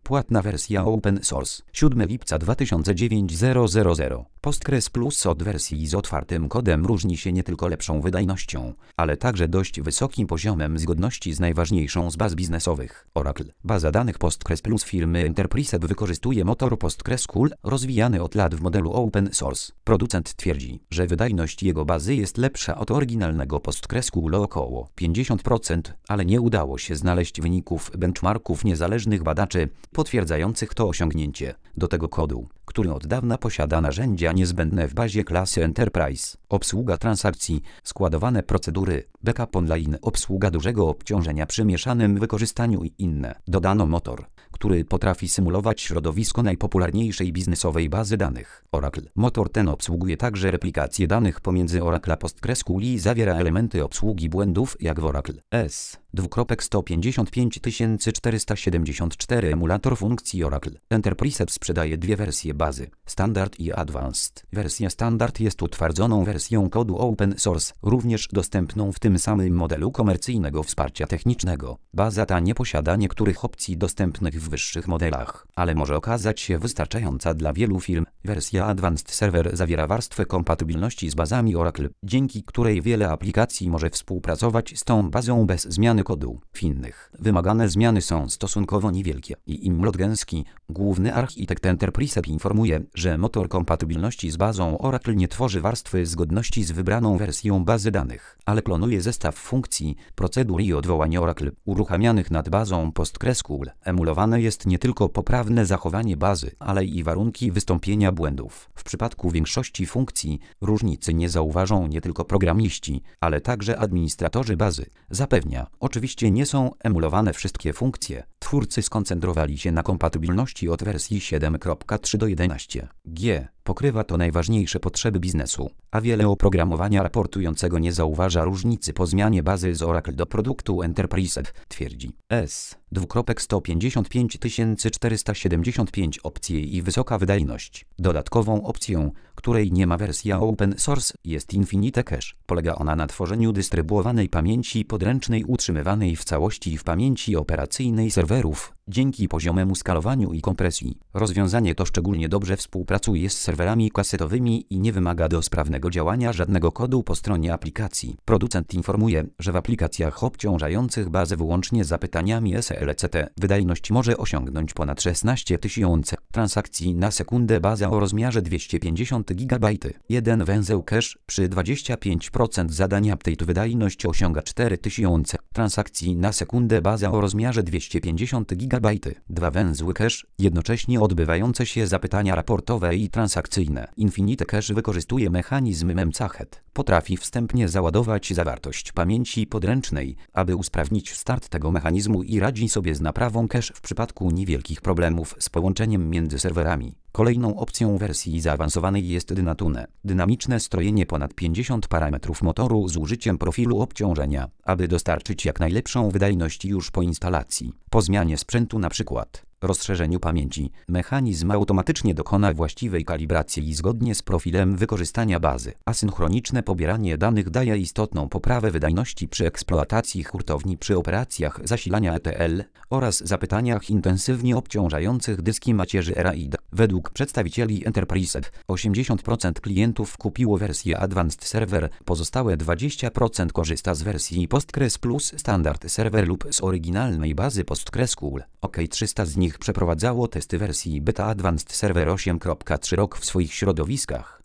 płatna wersja open source. 7 lipca 2009 Postgres Plus od wersji z otwartym kodem różni się nie tylko lepszą wydajnością, ale także dość wysokim poziomem zgodności z najważniejszą z baz biznesowych. Oracle. Baza danych Postgres Plus firmy Enterprise wykorzystuje motor PostgreSQL rozwijany od lat w modelu open source. Producent twierdzi, że wydajność jego bazy jest lepsza od oryginalnego PostgreSQL o około 50%, ale nie udało się znaleźć wyników benchmarków niezależnych badaczy potwierdzających to osiągnięcie. Do tego kodu, który od dawna posiada narzędzia niezbędne w bazie klasy Enterprise, obsługa transakcji, składowane procedury, backup online, obsługa dużego obciążenia przy mieszanym wykorzystaniu i inne. Dodano motor, który potrafi symulować środowisko najpopularniejszej biznesowej bazy danych Oracle. Motor ten obsługuje także replikację danych pomiędzy Oracle a PostgreSQL i zawiera elementy obsługi błędów jak w Oracle S. 2.155474 emulator funkcji Oracle. Enterprise sprzedaje dwie wersje bazy, Standard i Advanced. Wersja Standard jest utwardzoną wersją kodu open source, również dostępną w tym samym modelu komercyjnego wsparcia technicznego. Baza ta nie posiada niektórych opcji dostępnych w wyższych modelach, ale może okazać się wystarczająca dla wielu firm. Wersja Advanced Server zawiera warstwę kompatybilności z bazami Oracle, dzięki której wiele aplikacji może współpracować z tą bazą bez zmiany kodu. W innych wymagane zmiany są stosunkowo niewielkie. I Im Lotgenski, główny architekt Enterprise, informuje, że motor kompatybilności z bazą Oracle nie tworzy warstwy zgodności z wybraną wersją bazy danych, ale klonuje zestaw funkcji, procedur i odwołań Oracle uruchamianych nad bazą PostgreSQL. Emulowane jest nie tylko poprawne zachowanie bazy, ale i warunki wystąpienia błędów. W przypadku większości funkcji różnicy nie zauważą nie tylko programiści, ale także administratorzy bazy. Zapewnia, oczywiście nie są emulowane wszystkie funkcje. Twórcy skoncentrowali się na kompatybilności od wersji 7.3 do 11G. Pokrywa to najważniejsze potrzeby biznesu, a wiele oprogramowania raportującego nie zauważa różnicy po zmianie bazy z Oracle do produktu Enterprise, twierdzi S. 2.155475 opcje i wysoka wydajność. Dodatkową opcją, której nie ma wersja open source, jest Infinite Cache. Polega ona na tworzeniu dystrybuowanej pamięci podręcznej utrzymywanej w całości w pamięci operacyjnej serwerów, dzięki poziomemu skalowaniu i kompresji. Rozwiązanie to szczególnie dobrze współpracuje z serwerami kasetowymi i nie wymaga do sprawnego działania żadnego kodu po stronie aplikacji. Producent informuje, że w aplikacjach obciążających bazę wyłącznie zapytaniami SLCT wydajność może osiągnąć ponad 16 000 transakcji na sekundę. Baza o rozmiarze 250 GB. Jeden węzeł cache przy 25% zadań update wydajność osiąga 4000 transakcji na sekundę. Baza o rozmiarze 250 GB. Dwa węzły cache, jednocześnie odbywające się zapytania raportowe i transakcyjne. Infinite Cache wykorzystuje mechanizm memcache. Potrafi wstępnie załadować zawartość pamięci podręcznej, aby usprawnić start tego mechanizmu i radzi sobie z naprawą cache w przypadku niewielkich problemów z połączeniem między serwerami. Kolejną opcją wersji zaawansowanej jest Dynatune. Dynamiczne strojenie ponad 50 parametrów motoru z użyciem profilu obciążenia, aby dostarczyć jak najlepszą wydajność już po instalacji. Po zmianie sprzętu np. rozszerzeniu pamięci, mechanizm automatycznie dokona właściwej kalibracji i zgodnie z profilem wykorzystania bazy. Asynchroniczne pobieranie danych daje istotną poprawę wydajności przy eksploatacji hurtowni przy operacjach zasilania ETL oraz zapytaniach intensywnie obciążających dyski macierzy RAID. Według przedstawicieli Enterprise 80% klientów kupiło wersję Advanced Server, pozostałe 20% korzysta z wersji Postgres Plus Standard Server lub z oryginalnej bazy PostgreSQL. OK 300 z nich przeprowadzało testy wersji Beta Advanced Server 8.3 rok w swoich środowiskach.